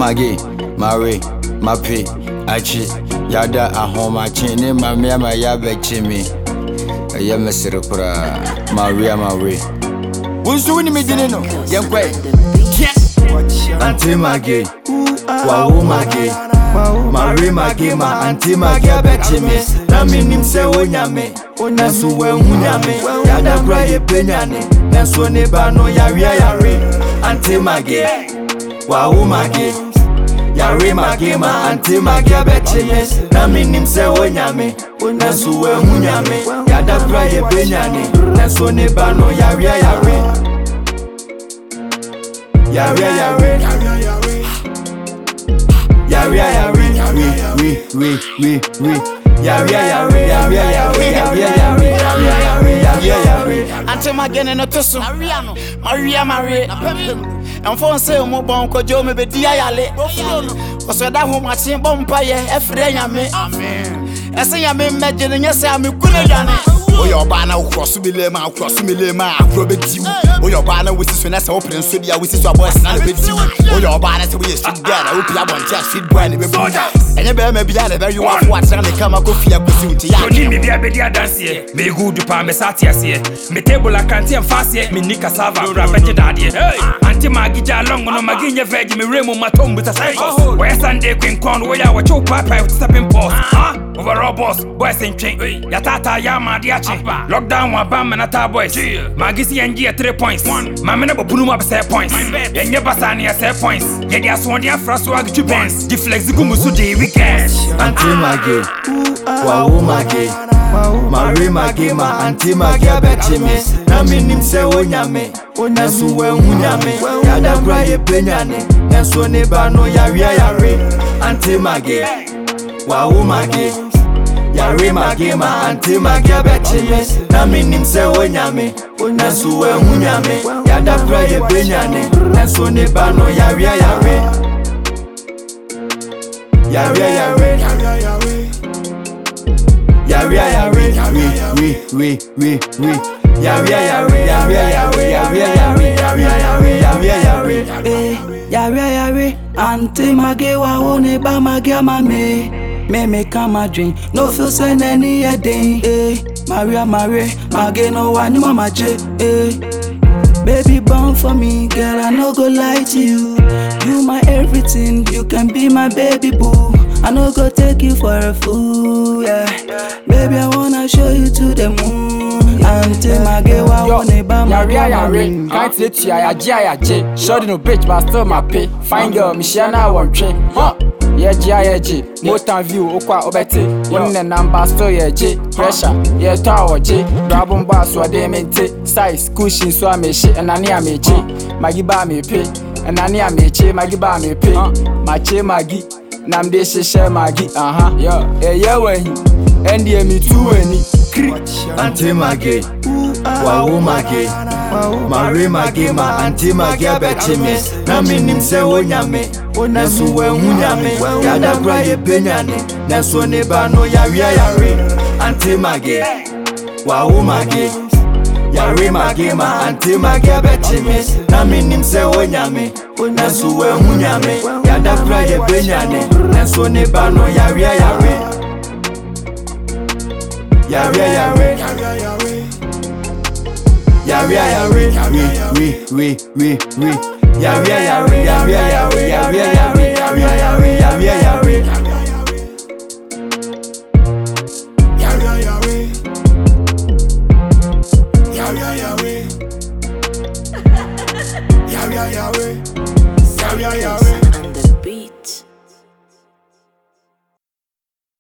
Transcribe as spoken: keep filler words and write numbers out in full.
Magi, Mari, Mapi, Achi, Yada, Ahoma, Chini, Mamia, Mayabe, Chimi, Yamasirapura, Maria, Marie. Who's doing me, Dino? Young Quay. Auntie Magi, Wau Magi, Marie Magi, my Auntie Magi, Betchimi, Naminim se Unyame, Unasu, Unyame, Yada Bray, Penyani, Nasone Bano, Yaria, Yari, Auntie Magi, Wau Magi, Yari Magi, my Auntie Magi, Betchimi, Naminim se Unyame, Unasu, Unyame, Yada Bray, Penyani, Nasone Bano, Yaria, Yari. Yari, yari, yari, yari, we, we, we, we, we. Yari, yari, yari, yari, yari, yari, yari, yari. Until my getting a tussle, Maria, Maria, and for sale, more bon, Kojo, maybe Diale. Was that home I seen Bompire, Efraya me. Amen. I say, I'm imagining, yes, I'm a good. Oh, your banner cross me, lema, cross me, lema, probate you. Oh, your banner with this when I open and study, which is your boys and with you. Oh, your banner to be a street girl, I hope you have one just fit brand new. And you better maybe I never you want what's on the come and go for your pursuit. You need me be a bedia dance here. Me good to Parmesatia here. Me table I can't see fast here. Me Nika Sava, Rapid Daddy. Hey, Auntie Maggie, long on Maginia veg, me remo my tongue with a cycle. Where Sunday Queen Corn, where I was your papa with stepping post. Huh? Overall boss, boys and chain. Yatata Yama Diachi. Lockdown one bam and a tar boys. Magisi and Gia three points. Mamma Punuma set points. And your Basania set points. Yet ya swan ya fraswag two points. The flexigumu day weekend. Auntie Magi, Wau Magi, Marie Magi, my Auntie Magi, Betchimi, Naminim se Unyame, Unasu, Unyame, Yada Bray, Penyani, Nasone Bano, Yari, Yari, Auntie Magi, Wau Magi, Yari Magi, my Auntie Magi, Betchimi, Naminim se Unyame, Unasu, Unyame, Yada Bray, Penyani, Nasone Bano, Yari, Yari. Yari, yari, yari, yari, we, we, we, we. Yari, yari, yari, yari, yari, yari, yari, yari, yari, yari, yari. Auntie Magi, Wau neba Magi mame. Me me come a drink, no feel send any a day. Eh, Maria, Maria, Magi no one mama J. Eh. Baby born for me, girl, I no go lie to you. You my everything, you can be my baby boo. I no go take you for a fool, yeah. Baby, I wanna show you to the moon. Auntie Magi, Wau neba Magi mame. Can't let you, I J, I J. Short no bitch, but still my pay. Fine girl, Michiana one train. Huh? Yeah, G, yeah, G. Motor view, Okwa Obeti. One the number store, yeah, G. Pressure, yeah, tower G. Grab on bar, so I demente. Size, cushion, so I may shit, and I near me G. Maggie bar me pay, and I near me Che, Maggie bar me pay. My Che Maggie, Nam de share Maggie, uh huh, yeah, yeah, yeah, when he, and yeah, me too, any. Auntie Magi, Wau Magi, Marie Magi, my Auntie Magi, Betchimi, Naminim se Unyame, Unasu, Unyame, Yada Bray, Penyani, Nasone Bano, Yari, Yari, Auntie Magi, Wau Magi, Yari Magi, my Auntie Magi, Betchimi, Naminim se Unyame, Unasu, Unyame, Yada Bray, Penyani, Nasone Bano, Yari, Yari. Yari, yari, yari, yari, we, we, we, we. Yari, yari, yari, yari, yari, yari, yari, yari, yari, yari. Yari, yari, yari, yari, yari, yari, yari.